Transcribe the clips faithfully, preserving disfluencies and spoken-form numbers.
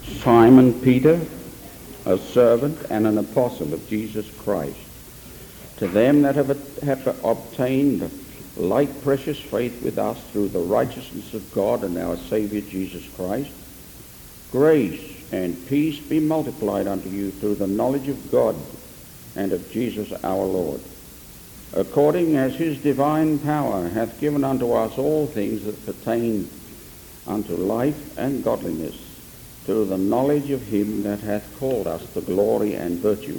Simon Peter, a servant and an apostle of Jesus Christ, to them that have, have obtained like precious faith with us through the righteousness of God and our Saviour Jesus Christ, grace and peace be multiplied unto you through the knowledge of God and of Jesus our Lord, according as his divine power hath given unto us all things that pertain unto life and godliness, through the knowledge of him that hath called us to glory and virtue,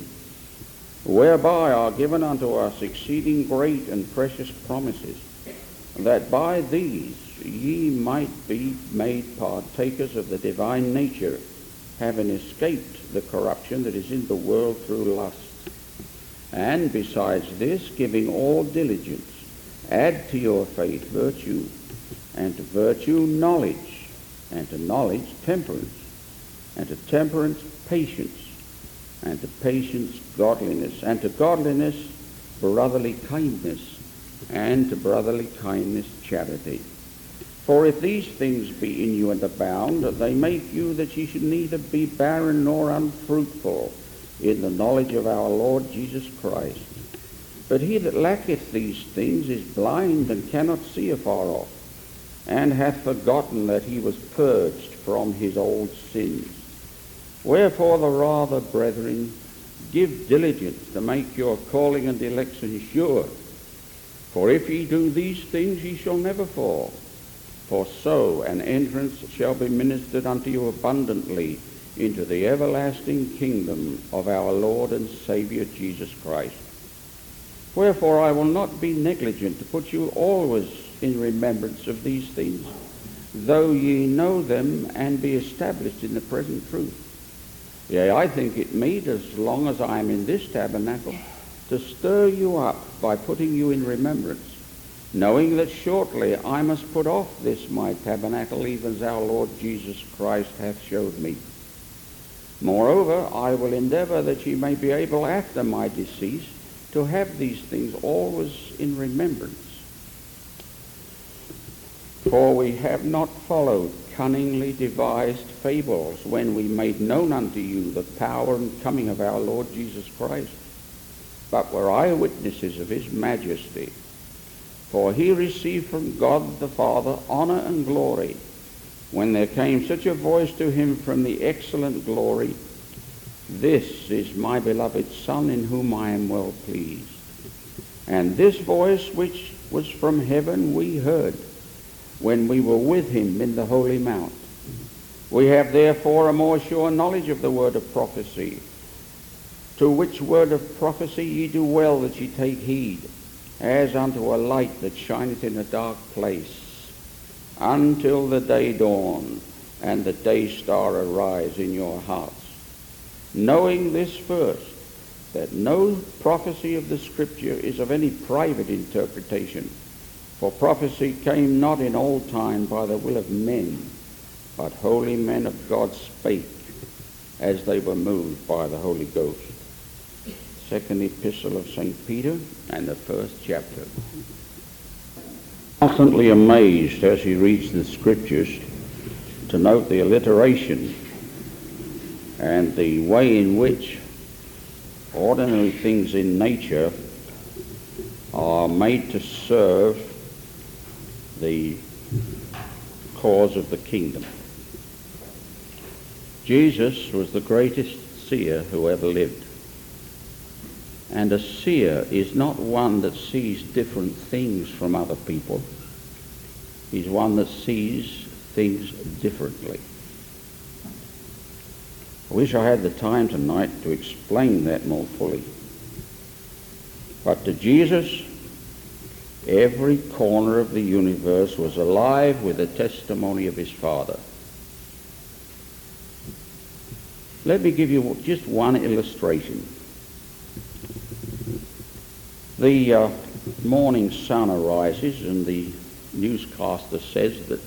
whereby are given unto us exceeding great and precious promises, that by these ye might be made partakers of the divine nature, having escaped the corruption that is in the world through lust. And besides this, giving all diligence, add to your faith virtue, and to virtue knowledge, and to knowledge temperance, and to temperance patience, and to patience godliness, and to godliness brotherly kindness, and to brotherly kindness charity. For if these things be in you and abound, they make you that ye should neither be barren nor unfruitful in the knowledge of our Lord Jesus Christ. But he that lacketh these things is blind and cannot see afar off, and hath forgotten that he was purged from his old sins. Wherefore the rather, brethren, give diligence to make your calling and election sure. For if ye do these things, ye shall never fall. For so an entrance shall be ministered unto you abundantly into the everlasting kingdom of our Lord and Saviour Jesus Christ. Wherefore I will not be negligent to put you always in remembrance of these things, though ye know them and be established in the present truth. Yea, I think it meet, as long as I am in this tabernacle, to stir you up by putting you in remembrance, knowing that shortly I must put off this my tabernacle, even as our Lord Jesus Christ hath showed me. Moreover, I will endeavour that ye may be able after my decease to have these things always in remembrance. For we have not followed cunningly devised fables when we made known unto you the power and coming of our Lord Jesus Christ, but were eyewitnesses of his majesty. For he received from God the Father honour and glory, when there came such a voice to him from the excellent glory, This is my beloved Son, in whom I am well pleased. And this voice which was from heaven we heard, when we were with him in the holy mount. We have therefore a more sure knowledge of the word of prophecy, to which word of prophecy ye do well that ye take heed, as unto a light that shineth in a dark place, until the day dawn and the day star arise in your hearts. Knowing this first, that no prophecy of the Scripture is of any private interpretation, for prophecy came not in old time by the will of men, but holy men of God spake, as they were moved by the Holy Ghost. Second Epistle of Saint Peter, and the first chapter. Constantly amazed as he reads the Scriptures to note the alliteration and the way in which ordinary things in nature are made to serve the cause of the kingdom. Jesus was the greatest seer who ever lived. And a seer is not one that sees different things from other people. He's one that sees things differently. I wish I had the time tonight to explain that more fully. But to Jesus, every corner of the universe was alive with the testimony of his Father. Let me give you just one illustration. The uh, morning sun arises, and the newscaster says that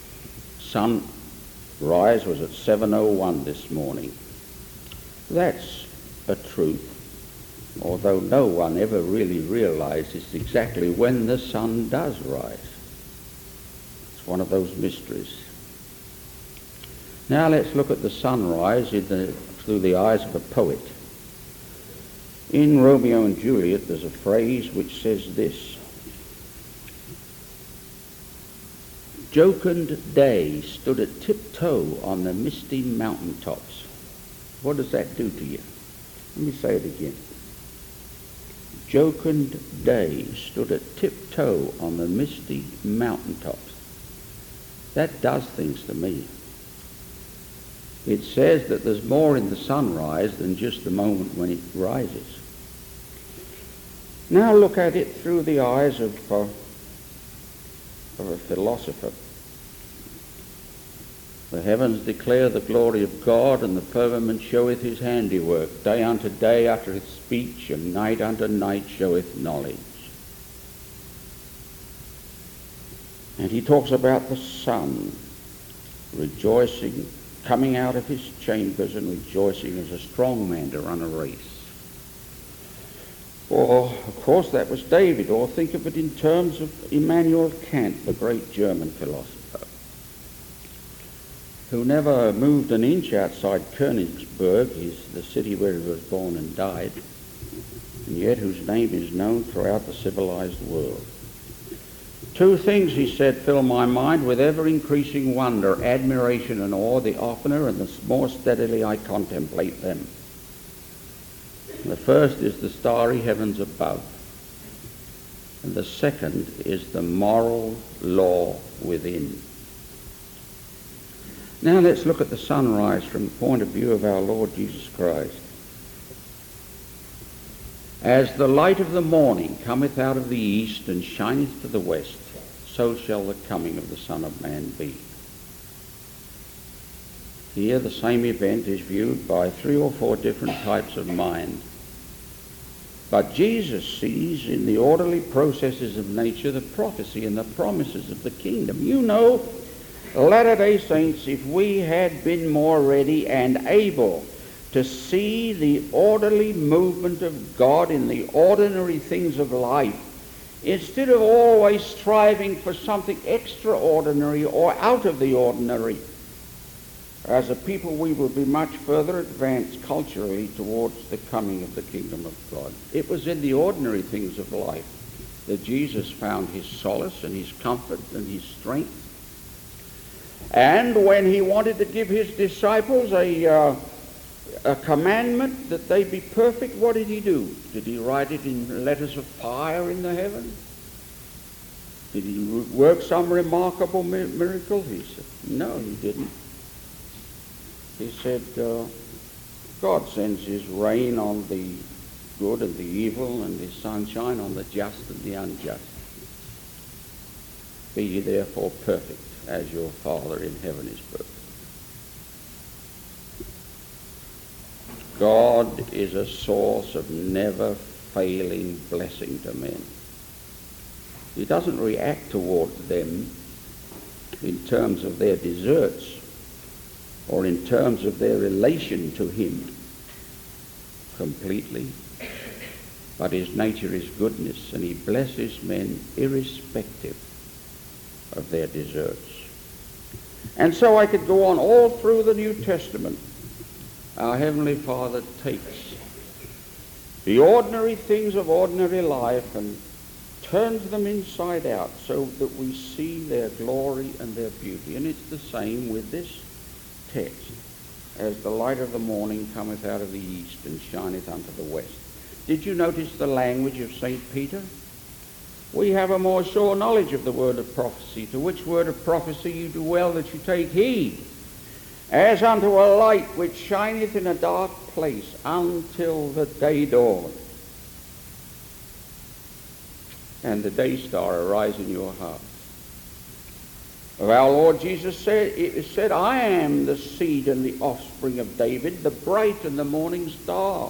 sunrise was at seven oh one this morning. That's a truth, although no one ever really realizes exactly when the sun does rise. It's one of those mysteries. Now let's look at the sunrise in the, through the eyes of a poet. In Romeo and Juliet there's a phrase which says this: "Jocund day stood at tiptoe on the misty mountain tops." What does that do to you? Let me say it again. Jocund day stood at tiptoe on the misty mountain tops. That does things to me. It says that there's more in the sunrise than just the moment when it rises. Now look at it through the eyes of, uh, of a philosopher. The heavens declare the glory of God, and the firmament showeth his handiwork. Day unto day uttereth speech, and night unto night showeth knowledge. And he talks about the sun rejoicing, coming out of his chambers and rejoicing as a strong man to run a race. Or, of course, that was David. Or think of it in terms of Immanuel Kant, the great German philosopher, who never moved an inch outside Königsberg, is the city where he was born and died, and yet whose name is known throughout the civilized world. Two things, he said, fill my mind with ever-increasing wonder, admiration and awe, the oftener and the more steadily I contemplate them. The first is the starry heavens above, and the second is the moral law within. Now let's look at the sunrise from the point of view of our Lord Jesus Christ. As the light of the morning cometh out of the east and shineth to the west, so shall the coming of the Son of Man be. Here the same event is viewed by three or four different types of mind. But Jesus sees in the orderly processes of nature the prophecy and the promises of the kingdom. You know, Latter-day Saints, if we had been more ready and able to see the orderly movement of God in the ordinary things of life, instead of always striving for something extraordinary or out of the ordinary, as a people we will be much further advanced culturally towards the coming of the kingdom of God. It was in the ordinary things of life that Jesus found his solace and his comfort and his strength. And when he wanted to give his disciples a, uh, a commandment that they be perfect, what did he do? Did he write it in letters of fire in the heavens? Did he work some remarkable miracle? He said, no, he didn't. He said, uh, God sends his rain on the good and the evil and his sunshine on the just and the unjust. Be ye therefore perfect, as your Father in heaven is perfect. God is a source of never-failing blessing to men. He doesn't react towards them in terms of their deserts or in terms of their relation to him completely, but his nature is goodness, and he blesses men irrespective of their deserts. And so I could go on all through the New Testament. Our Heavenly Father takes the ordinary things of ordinary life and turns them inside out so that we see their glory and their beauty. And it's the same with this text. As the light of the morning cometh out of the east and shineth unto the west. Did you notice the language of Saint Peter? We have a more sure knowledge of the word of prophecy, to which word of prophecy you do well that you take heed, as unto a light which shineth in a dark place until the day dawn, and the day star arise in your heart. Of our Lord Jesus said, it said, I am the seed and the offspring of David, the bright and the morning star.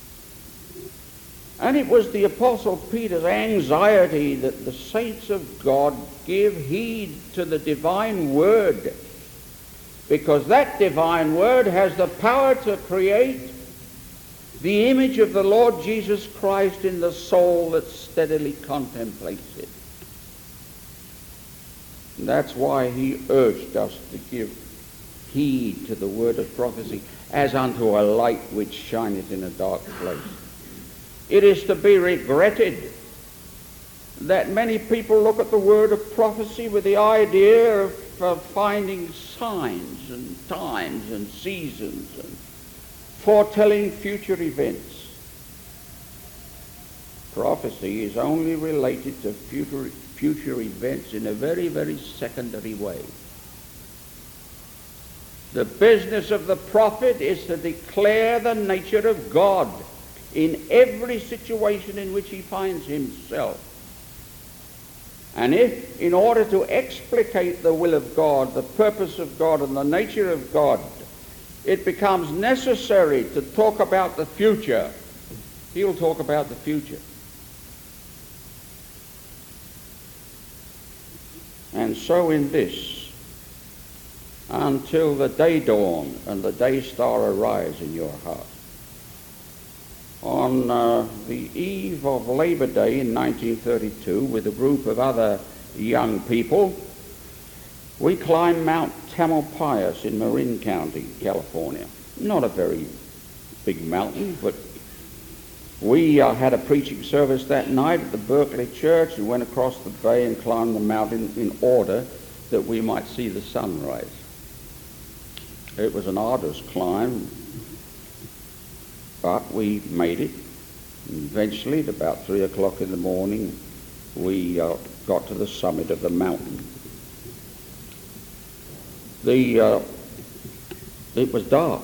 And it was the Apostle Peter's anxiety that the saints of God give heed to the divine word, because that divine word has the power to create the image of the Lord Jesus Christ in the soul that steadily contemplates it. And that's why he urged us to give heed to the word of prophecy as unto a light which shineth in a dark place. It is to be regretted that many people look at the word of prophecy with the idea of uh, finding signs and times and seasons and foretelling future events. Prophecy is only related to future, future events in a very, very secondary way. The business of the prophet is to declare the nature of God in every situation in which he finds himself. And if, in order to explicate the will of God, the purpose of God, and the nature of God, it becomes necessary to talk about the future, he'll talk about the future. And so in this, until the day dawn and the day star arise in your heart. On uh, the eve of Labor Day in nineteen thirty-two, with a group of other young people, we climbed Mount Tamalpais in Marin County, California. Not a very big mountain, but we uh, had a preaching service that night at the Berkeley Church and went across the bay and climbed the mountain in order that we might see the sunrise. It was an arduous climb, but we made it. And eventually, at about three o'clock in the morning, we uh, got to the summit of the mountain. The, uh, it was dark.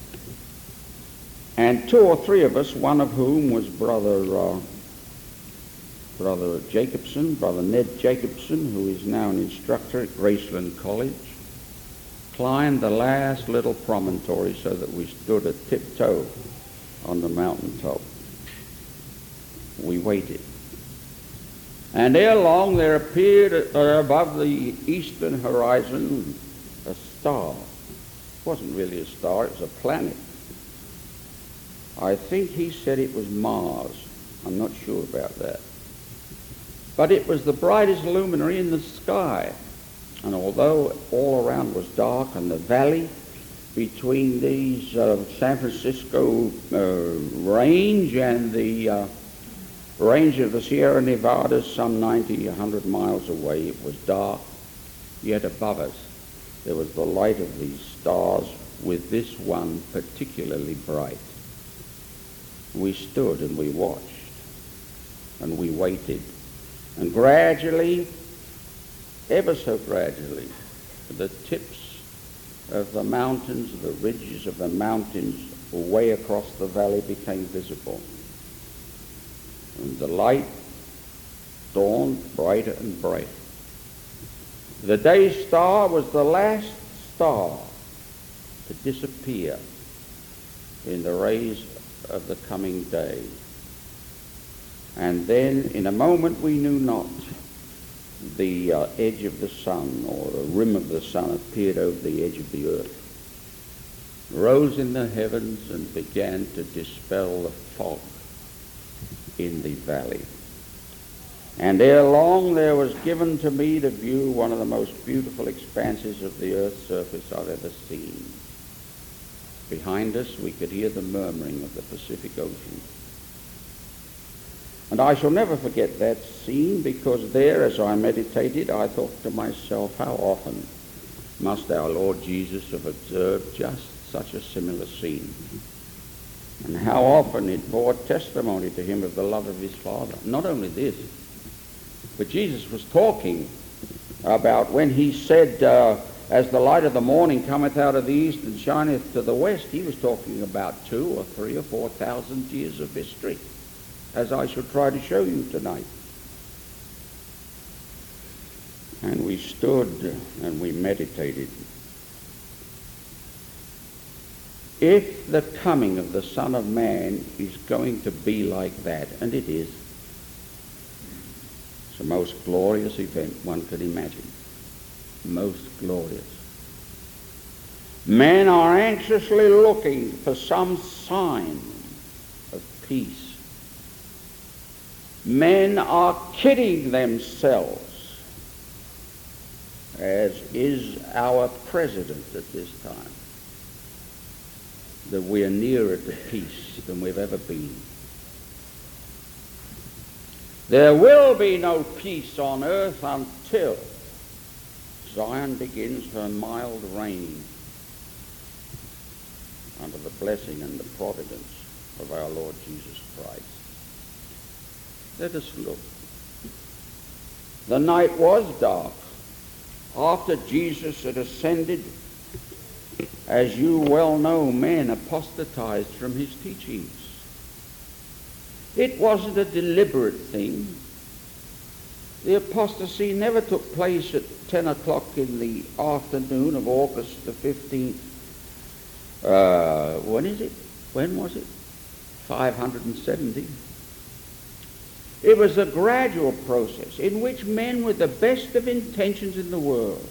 And two or three of us, one of whom was Brother uh, Brother Jacobson, Brother Ned Jacobson, who is now an instructor at Graceland College, climbed the last little promontory so that we stood a tiptoe on the mountaintop. We waited. And ere long there appeared uh, above the eastern horizon a star. It wasn't really a star, it was a planet. I think he said it was Mars. I'm not sure about that. But it was the brightest luminary in the sky. And although all around was dark and the valley between these uh, San Francisco uh, range and the uh, range of the Sierra Nevadas, some ninety, a hundred miles away, it was dark, yet above us there was the light of these stars, with this one particularly bright. We stood and we watched and we waited, and gradually, ever so gradually, the tips of the mountains, the ridges of the mountains way across the valley became visible. And the light dawned brighter and brighter. The day star was the last star to disappear in the rays of the coming day. And then, in a moment we knew not, the uh, edge of the sun, or the rim of the sun, appeared over the edge of the earth, rose in the heavens and began to dispel the fog in the valley. And ere long there was given to me to view one of the most beautiful expanses of the earth's surface I've ever seen. Behind us we could hear the murmuring of the Pacific Ocean. And I shall never forget that scene, because there, as I meditated, I thought to myself, how often must our Lord Jesus have observed just such a similar scene? And how often it bore testimony to him of the love of his Father. Not only this, but Jesus was talking about when he said, uh, as the light of the morning cometh out of the east and shineth to the west, he was talking about two or three or four thousand years of history, as I shall try to show you tonight. And we stood and we meditated. If the coming of the Son of Man is going to be like that, and it is, it's the most glorious event one could imagine. Most glorious. Men are anxiously looking for some sign of peace. Men are kidding themselves as is our president at this time, that we are nearer to peace than we've ever been. There will be no peace on earth until Zion begins her mild reign under the blessing and the providence of our Lord Jesus Christ. Let us look. The night was dark. After Jesus had ascended, as you well know, men apostatized from his teachings. It wasn't a deliberate thing. The apostasy never took place at ten o'clock in the afternoon of August the fifteenth. Uh, when is it? When was it? five hundred seventy. It was a gradual process in which men with the best of intentions in the world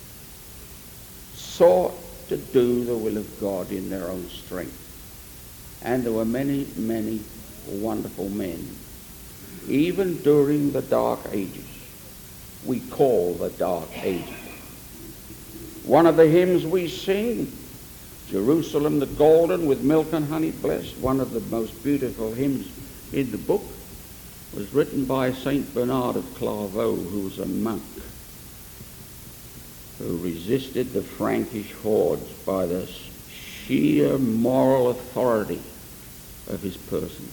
sought to do the will of God in their own strength. And there were many, many wonderful men. Even during the Dark Ages, we call the Dark Ages. One of the hymns we sing, Jerusalem the Golden with Milk and Honey Blessed, one of the most beautiful hymns in the book, was written by Saint Bernard of Clairvaux, who was a monk who resisted the Frankish hordes by the sheer moral authority of his person.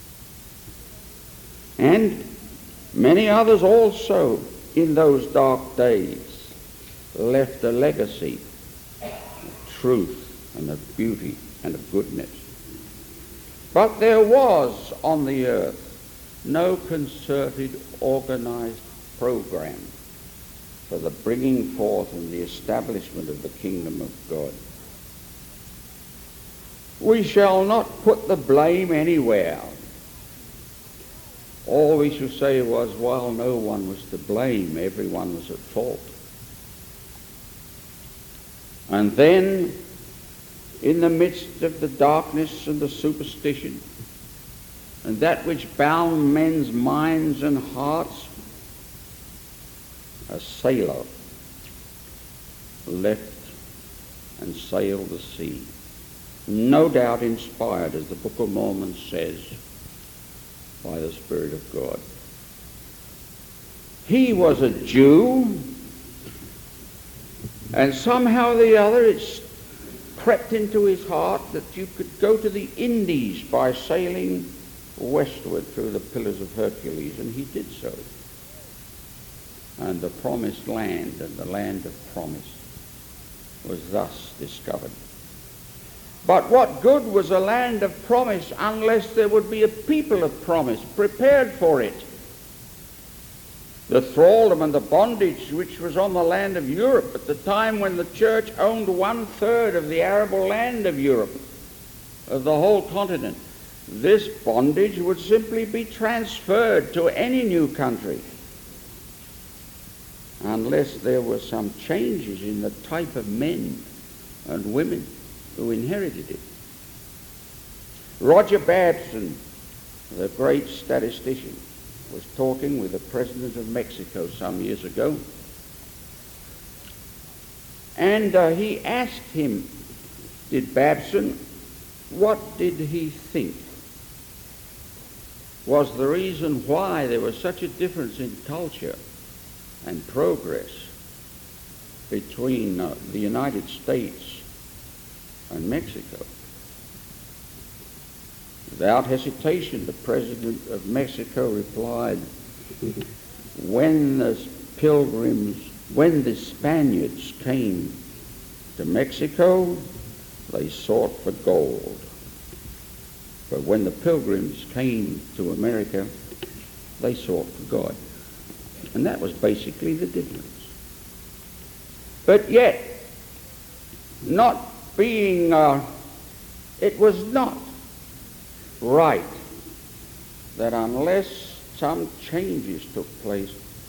And many others also in those dark days left a legacy of truth and of beauty and of goodness. But there was on the earth no concerted, organized program for the bringing forth and the establishment of the kingdom of God. We shall not put the blame anywhere. All we should say was, while no one was to blame, everyone was at fault. And then, in the midst of the darkness and the superstition, and that which bound men's minds and hearts, a sailor left and sailed the sea, no doubt inspired, as the Book of Mormon says, by the Spirit of God. He was a Jew, and somehow or the other it's crept into his heart that you could go to the Indies by sailing westward through the Pillars of Hercules, and he did so. And the promised land and the land of promise was thus discovered. But what good was a land of promise unless there would be a people of promise prepared for it? The thraldom and the bondage which was on the land of Europe at the time when the church owned one-third of the arable land of Europe, of the whole continent, this bondage would simply be transferred to any new country unless there were some changes in the type of men and women who inherited it. Roger Babson, the great statistician, was talking with the president of Mexico some years ago, and uh, he asked him, did Babson, what did he think was the reason why there was such a difference in culture and progress between uh, the United States and Mexico. Without hesitation, the president of Mexico replied, when the pilgrims, when the Spaniards came to Mexico, they sought for gold. But when the pilgrims came to America, they sought for God. And that was basically the difference. But yet, not being, uh, it was not right that unless some changes took place,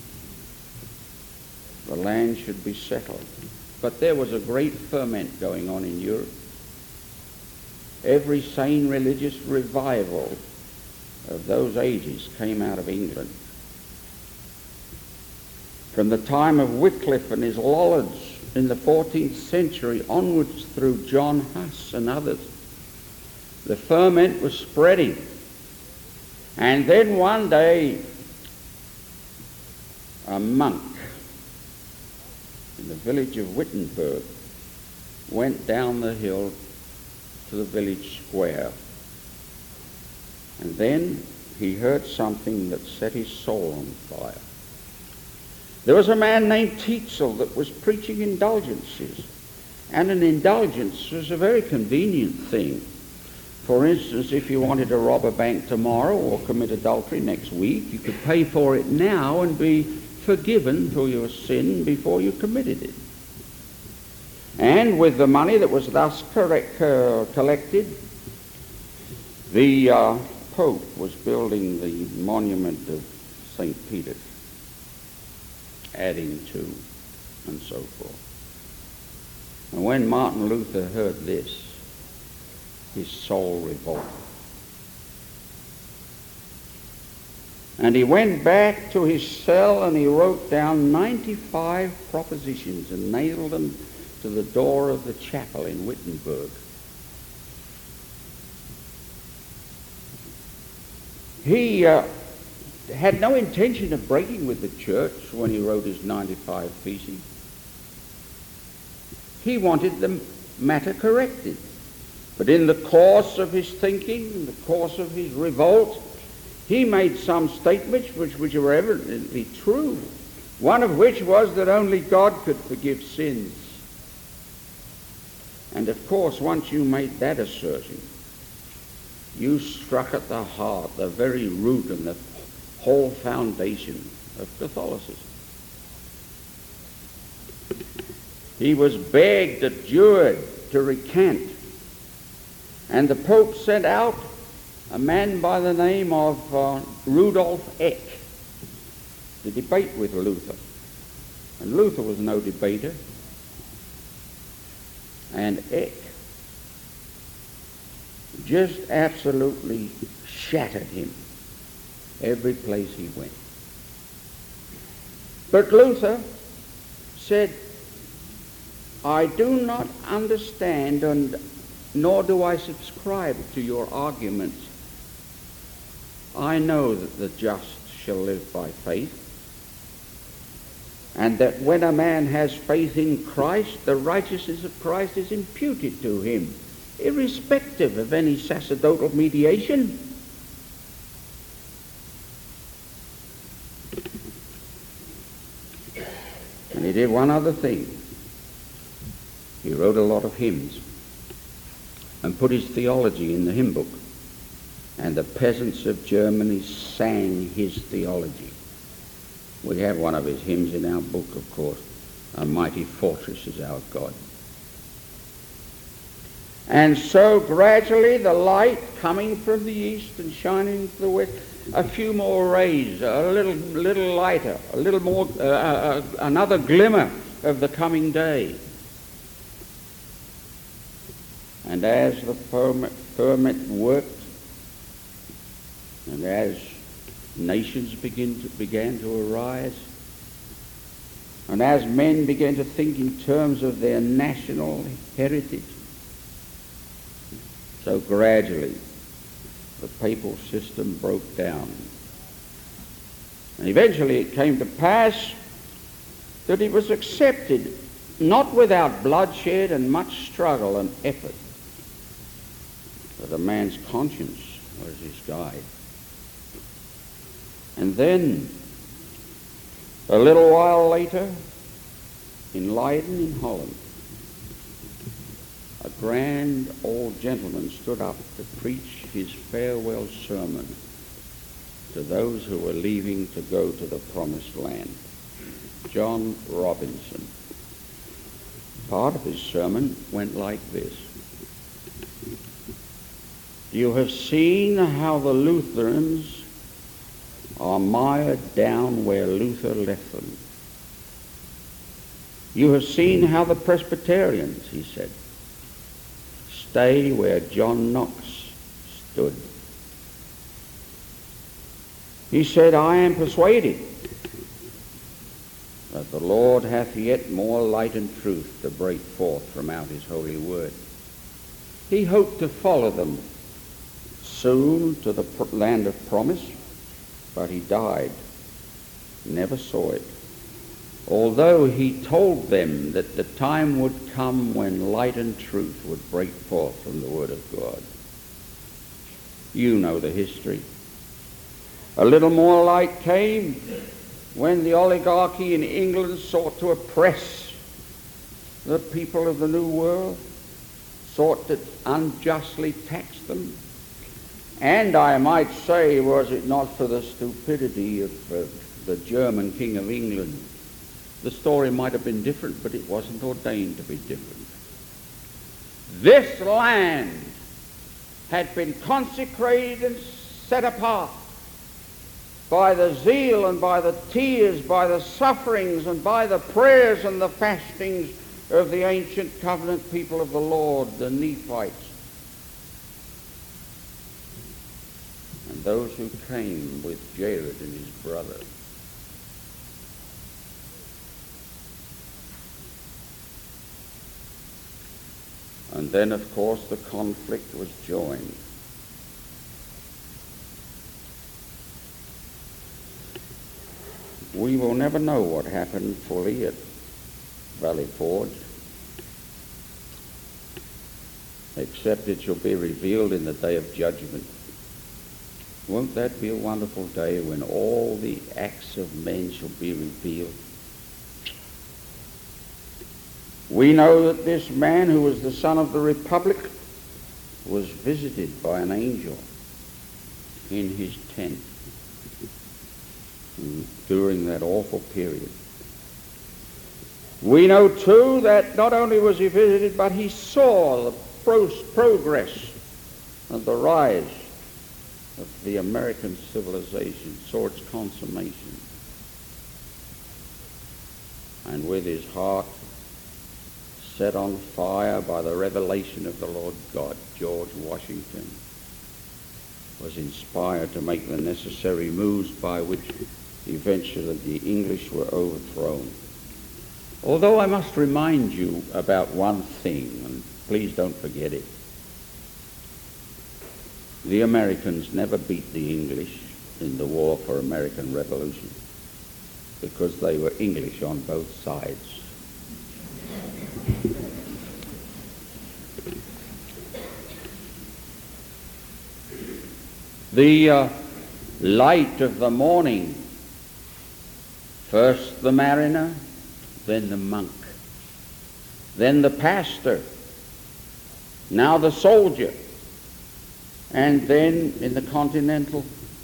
the land should be settled. But there was a great ferment going on in Europe. Every sane religious revival of those ages came out of England. from the time of Wycliffe and his Lollards in the fourteenth century onwards through John Huss and others. The ferment was spreading. And then one day, a monk in the village of Wittenberg went down the hill to the village square. And then he heard something that set his soul on fire. There was a man named Tetzel that was preaching indulgences. And an indulgence was a very convenient thing. For instance, if you wanted to rob a bank tomorrow or commit adultery next week, you could pay for it now and be forgiven for your sin before you committed it. And with the money that was thus correct, uh, collected, the uh, Pope was building the monument of Saint Peter, adding to, and so forth. And when Martin Luther heard this, his soul revolted. And he went back to his cell and he wrote down ninety-five propositions and nailed them to the door of the chapel in Wittenberg. He uh, had no intention of breaking with the church when he wrote his ninety-five theses. He wanted the matter corrected. But in the course of his thinking, in the course of his revolt, he made some statements which, which were evidently true. One of which was that only God could forgive sins. And of course, once you made that assertion, you struck at the heart, the very root and the whole foundation of Catholicism. He was begged, adjured to recant. And the Pope sent out a man by the name of uh, Rudolf Eck to debate with Luther. And Luther was no debater. And Eck just absolutely shattered him every place he went. But Luther said, I do not understand and nor do I subscribe to your arguments. I know that the just shall live by faith, and that when a man has faith in Christ, the righteousness of Christ is imputed to him, irrespective of any sacerdotal mediation. And he did one other thing. He wrote a lot of hymns and put his theology in the hymn book. And the peasants of Germany sang his theology. We have one of his hymns in our book, of course. A mighty fortress is our God. And so gradually the light coming from the east and shining to the west, a few more rays, a little, little lighter, a little more, uh, uh, another glimmer of the coming day. And as the ferment worked, and as nations begin to, began to arise, and as men began to think in terms of their national heritage, so gradually the papal system broke down. And eventually it came to pass that it was accepted, not without bloodshed and much struggle and effort, that a man's conscience was his guide. And then, a little while later, in Leiden in Holland, a grand old gentleman stood up to preach his farewell sermon to those who were leaving to go to the promised land. John Robinson. Part of his sermon went like this. You have seen how the Lutherans are mired down where Luther left them. You have seen how the Presbyterians, he said, stay where John Knox stood. He said, I am persuaded But the Lord hath yet more light and truth to break forth from out his holy word. He hoped to follow them soon to the land of promise, but he died, never saw it. Although he told them that the time would come when light and truth would break forth from the word of God. You know the history. A little more light came when the oligarchy in England sought to oppress the people of the New World, sought to unjustly tax them. And I might say, was it not for the stupidity of uh, the German King of England, the story might have been different, but it wasn't ordained to be different. This land had been consecrated and set apart by the zeal and by the tears, by the sufferings and by the prayers and the fastings of the ancient covenant people of the Lord, the Nephites, and those who came with Jared and his brother. And then, of course, the conflict was joined. We will never know what happened fully at Valley Forge, except it shall be revealed in the day of judgment. Won't that be a wonderful day when all the acts of men shall be revealed? We know that this man, who was the son of the Republic, was visited by an angel in his tent during that awful period. We know too that not only was he visited, but he saw the pro- progress and the rise of the American civilization, saw its consummation. And with his heart set on fire by the revelation of the Lord God, George Washington was inspired to make the necessary moves by which eventually the English were overthrown. Although I must remind you about one thing, and please don't forget it. The Americans never beat the English in the war for American Revolution because they were English on both sides. The uh, light of the morning, first the mariner, then the monk, then the pastor, now the soldier, and then in the Continental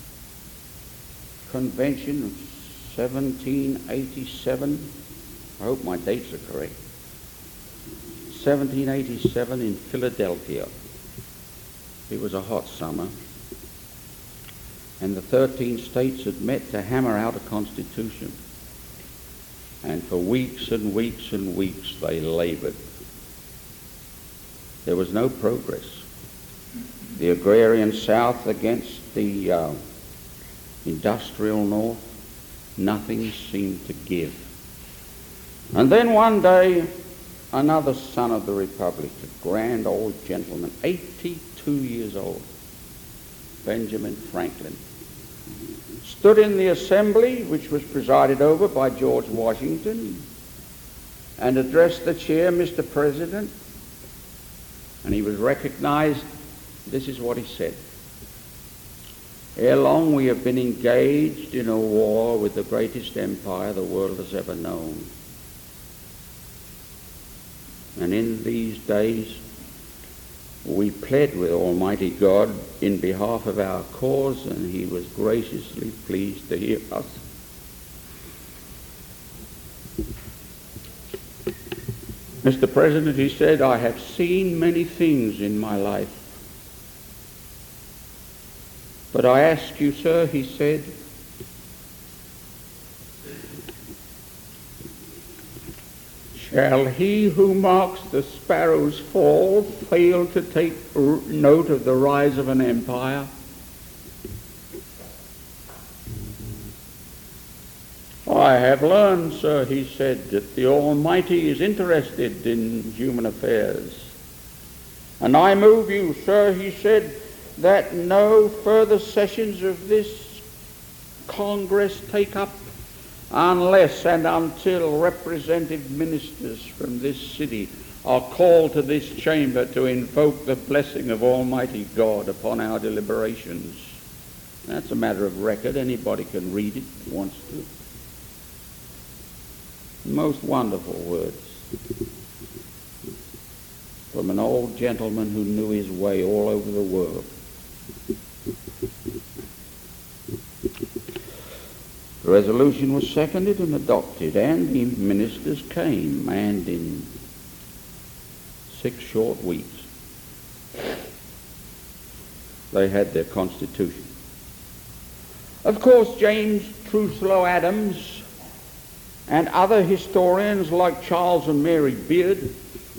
Convention of seventeen eighty-seven, I hope my dates are correct, seventeen eighty-seven in Philadelphia. It was a hot summer, and the thirteen states had met to hammer out a constitution. And for weeks and weeks and weeks they labored. There was no progress. The agrarian South against the uh, industrial North, nothing seemed to give. And then one day, another son of the Republic, a grand old gentleman, eighty-two years old, Benjamin Franklin, stood in the assembly, which was presided over by George Washington, and addressed the chair, Mister President, and he was recognized. This is what he said: "Ere long we have been engaged in a war with the greatest empire the world has ever known. And in these days we pled with Almighty God in behalf of our cause, and he was graciously pleased to hear us. Mister President," he said, "I have seen many things in my life. But I ask you, sir," he said, "shall he who marks the sparrow's fall fail to take note of the rise of an empire? I have learned, sir, he said, that the Almighty is interested in human affairs. And I move you, sir, he said, that no further sessions of this Congress take up unless and until representative ministers from this city are called to this chamber to invoke the blessing of Almighty God upon our deliberations. That's a matter of record. Anybody can read it if wants to. Most wonderful words from an old gentleman who knew his way all over the world. The resolution was seconded and adopted, and the ministers came, and in six short weeks they had their constitution. Of course, James Truslow Adams and other historians like Charles and Mary Beard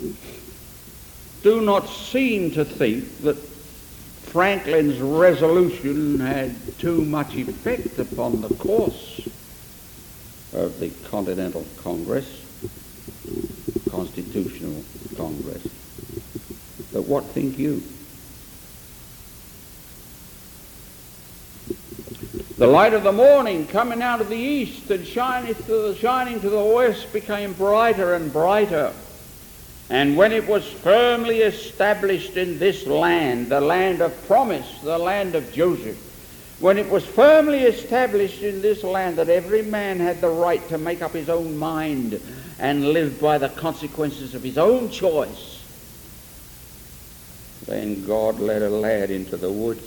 do not seem to think that Franklin's resolution had too much effect upon the course of the Continental Congress, Constitutional Congress. But what think you? The light of the morning coming out of the east and shining to the, shining to the west became brighter and brighter. And when it was firmly established in this land, the land of promise, the land of Joseph, when it was firmly established in this land that every man had the right to make up his own mind and live by the consequences of his own choice, then God led a lad into the woods.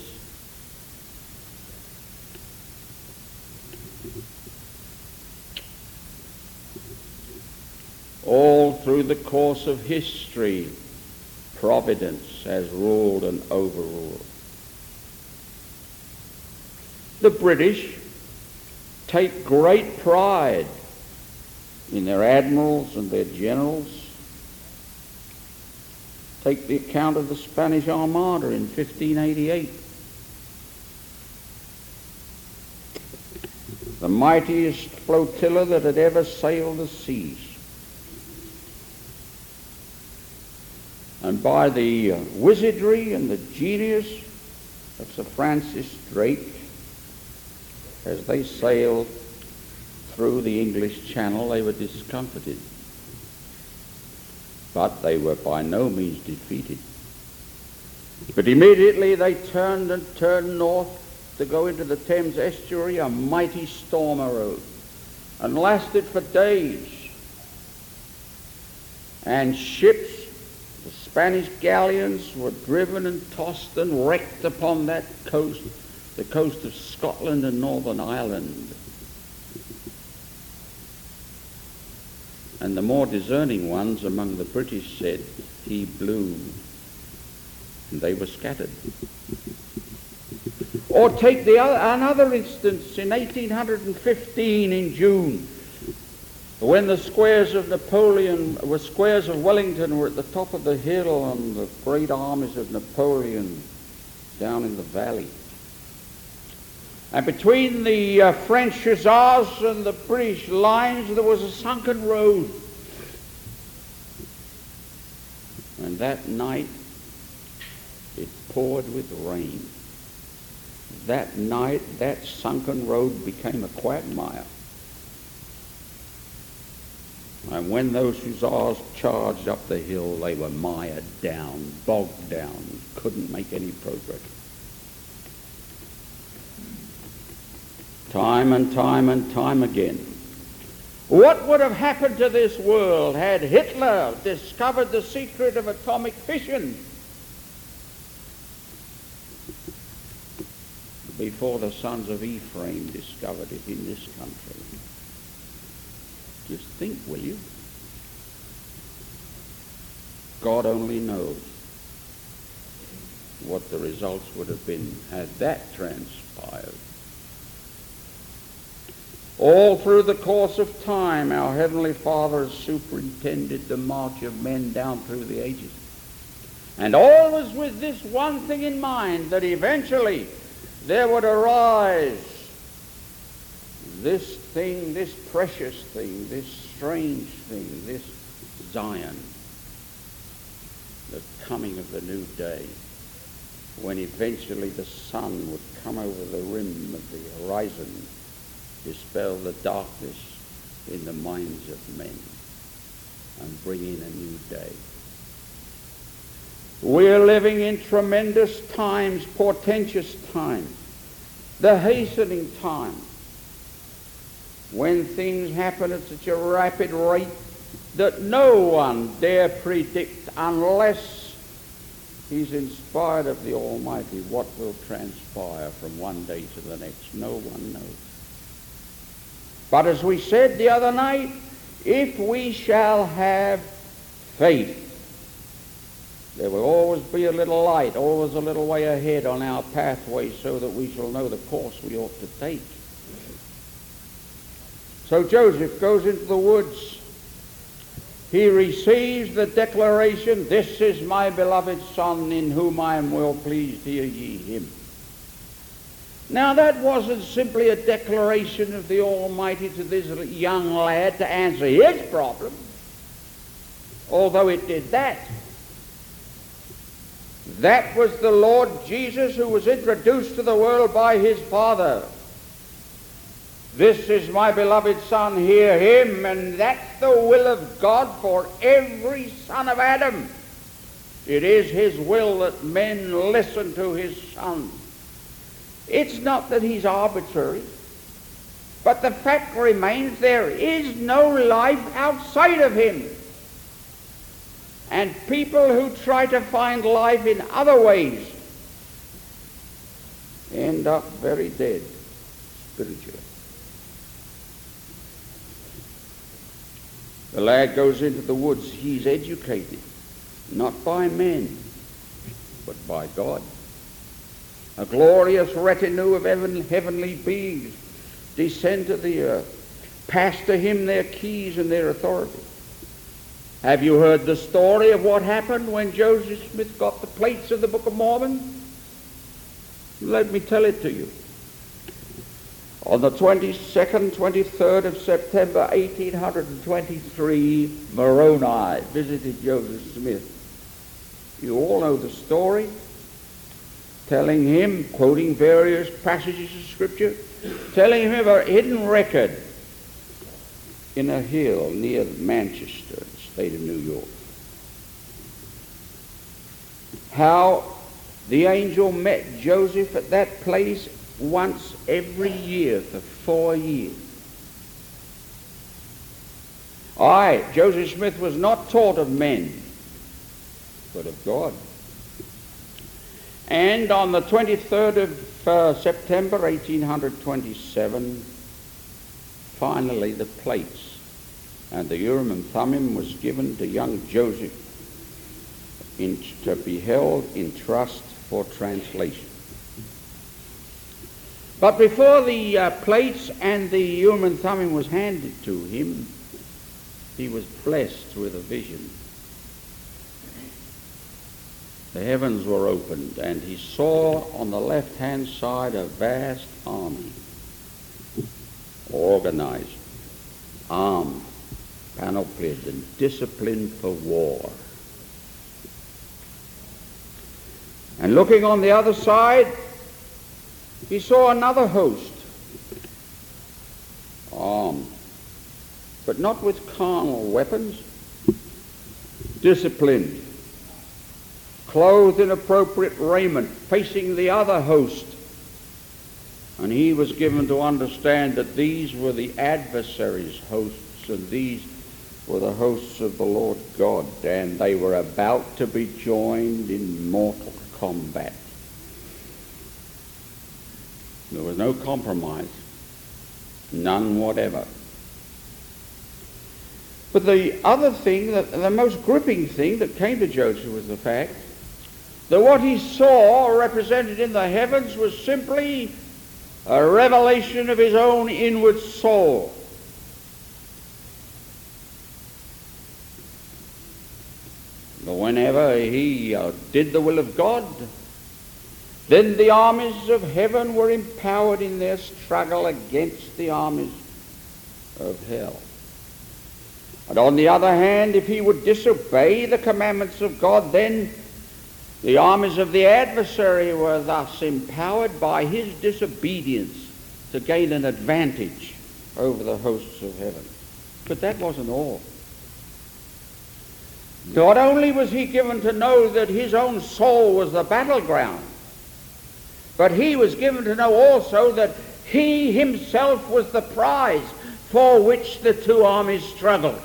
All through the course of history, providence has ruled and overruled. The British take great pride in their admirals and their generals. Take the account of the Spanish Armada in fifteen eighty-eight. The mightiest flotilla that had ever sailed the seas. And by the uh, wizardry and the genius of Sir Francis Drake, as they sailed through the English Channel, they were discomfited. But they were by no means defeated. But immediately they turned and turned north to go into the Thames estuary. A mighty storm arose and lasted for days. And ships, the Spanish galleons, were driven and tossed and wrecked upon that coast, the coast of Scotland and Northern Ireland. And the more discerning ones among the British said, "He blew," and they were scattered. Or take the other, another instance in eighteen fifteen in June, when the squares of Napoleon, the squares of Wellington were at the top of the hill and the great armies of Napoleon down in the valley. And between the uh, French hussars and the British lines there was a sunken road. And that night it poured with rain. That night that sunken road became a quagmire. And when those hussars charged up the hill, they were mired down, bogged down, couldn't make any progress. Time and time and time again. What would have happened to this world had Hitler discovered the secret of atomic fission before the sons of Ephraim discovered it in this country? Just think, will you? God only knows what the results would have been had that transpired. All through the course of time, our Heavenly Father has superintended the march of men down through the ages. And always with this one thing in mind, that eventually there would arise this thing, this precious thing, this strange thing, this Zion, the coming of the new day, when eventually the sun would come over the rim of the horizon, dispel the darkness in the minds of men, and bring in a new day. We're living in tremendous times, portentous times, the hastening time, when things happen at such a rapid rate that no one dare predict, unless he's inspired of the Almighty, what will transpire from one day to the next. No one knows. But as we said the other night, if we shall have faith, there will always be a little light, always a little way ahead on our pathway, so that we shall know the course we ought to take. So Joseph goes into the woods. He receives the declaration, "This is my beloved son, in whom I am well pleased, hear ye him." Now that wasn't simply a declaration of the Almighty to this young lad to answer his problem, although it did that. That was the Lord Jesus, who was introduced to the world by his Father. "This is my beloved Son, hear him." And that's the will of God for every son of Adam. It is his will that men listen to his Son. It's not that he's arbitrary, but the fact remains there is no life outside of him. And people who try to find life in other ways end up very dead spiritually. The lad goes into the woods. He's educated, not by men, but by God. A glorious retinue of heaven, heavenly beings descend to the earth, pass to him their keys and their authority. Have you heard the story of what happened when Joseph Smith got the plates of the Book of Mormon? Let me tell it to you. On the twenty-second, twenty-third of September, eighteen twenty-three, Moroni visited Joseph Smith. You all know the story, telling him, quoting various passages of Scripture, telling him of a hidden record in a hill near Manchester, state of New York. How the angel met Joseph at that place once every year for four years. Aye, Joseph Smith was not taught of men, but of God. And on the twenty-third of uh, September, eighteen twenty-seven, finally the plates and the Urim and Thummim was given to young Joseph in, to be held in trust for translation. But before the uh, plates and the Urim and Thummim was handed to him, he was blessed with a vision. The heavens were opened, and he saw on the left-hand side a vast army, organized, armed, panoplied, and disciplined for war. And looking on the other side, he saw another host, armed, but not with carnal weapons, disciplined, clothed in appropriate raiment, facing the other host. And he was given to understand that these were the adversaries' hosts, and these were the hosts of the Lord God, and they were about to be joined in mortal combat. There was no compromise, none whatever. But the other thing, that, the most gripping thing that came to Joseph was the fact that what he saw represented in the heavens was simply a revelation of his own inward soul. But whenever he uh, did the will of God, Then the armies of heaven were empowered in their struggle against the armies of hell. And on the other hand, if he would disobey the commandments of God, then the armies of the adversary were thus empowered by his disobedience to gain an advantage over the hosts of heaven. But that wasn't all. Not only was he given to know that his own soul was the battleground, but he was given to know also that he himself was the prize for which the two armies struggled.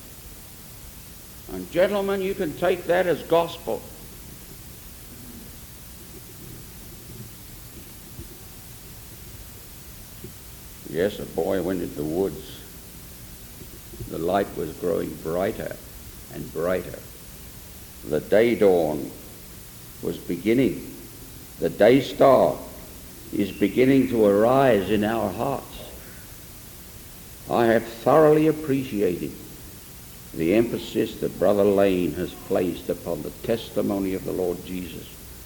And gentlemen, you can take that as gospel. Yes, a boy went into the woods. The light was growing brighter and brighter. The day dawn was beginning. The day star is beginning to arise in our hearts. I have thoroughly appreciated the emphasis that Brother Lane has placed upon the testimony of the Lord Jesus.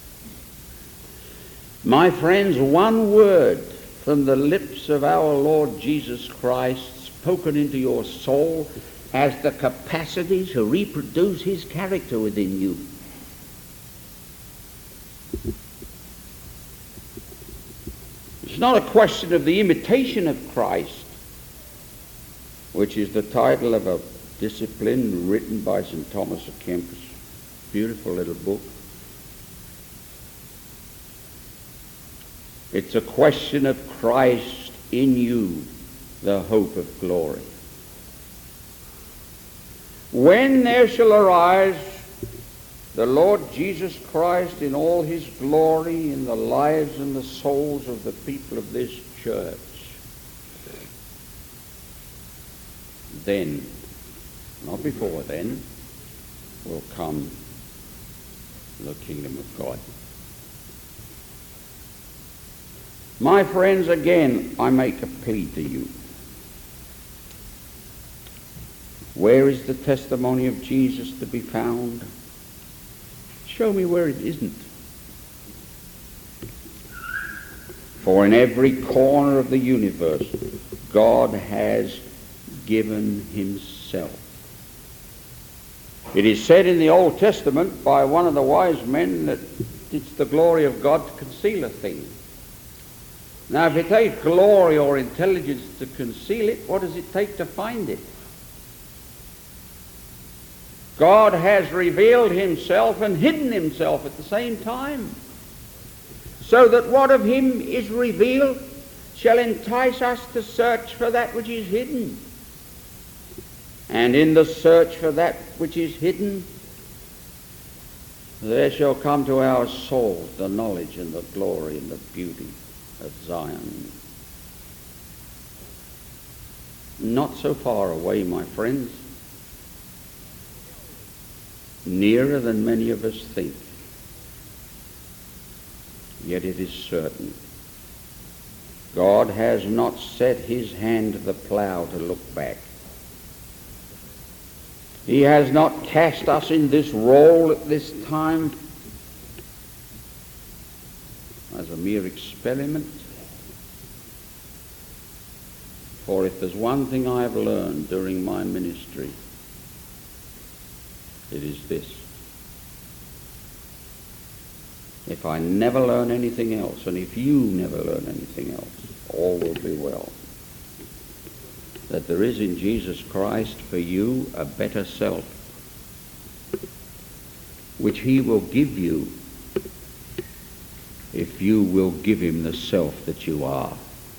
My friends, one word from the lips of our Lord Jesus Christ spoken into your soul has the capacity to reproduce his character within you. It's not a question of the imitation of Christ, which is the title of a discipline written by Saint Thomas of Kempis. Beautiful little book. It's a question of Christ in you, the hope of glory. When there shall arise the Lord Jesus Christ in all his glory in the lives and the souls of the people of this church, then, not before then, will come the kingdom of God. My friends, again, I make a plea to you. Where is the testimony of Jesus to be found? Show me where it isn't. For in every corner of the universe, God has given himself. It is said in the Old Testament by one of the wise men that it's the glory of God to conceal a thing. Now, if it takes glory or intelligence to conceal it, what does it take to find it? God has revealed himself and hidden himself at the same time, so that what of him is revealed shall entice us to search for that which is hidden. And in the search for that which is hidden, there shall come to our souls the knowledge and the glory and the beauty of Zion. Not so far away, my friends. Nearer than many of us think. Yet it is certain. God has not set his hand to the plow to look back. He has not cast us in this role at this time as a mere experiment. For if there's one thing I have learned during my ministry, it is this. If I never learn anything else, and if you never learn anything else, all will be well. That there is in Jesus Christ for you a better self, which he will give you if you will give him the self that you are.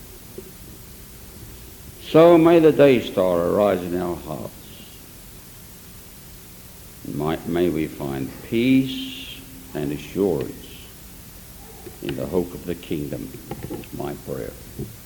So may the day star arise in our hearts. May, may we find peace and assurance in the hope of the kingdom. My prayer.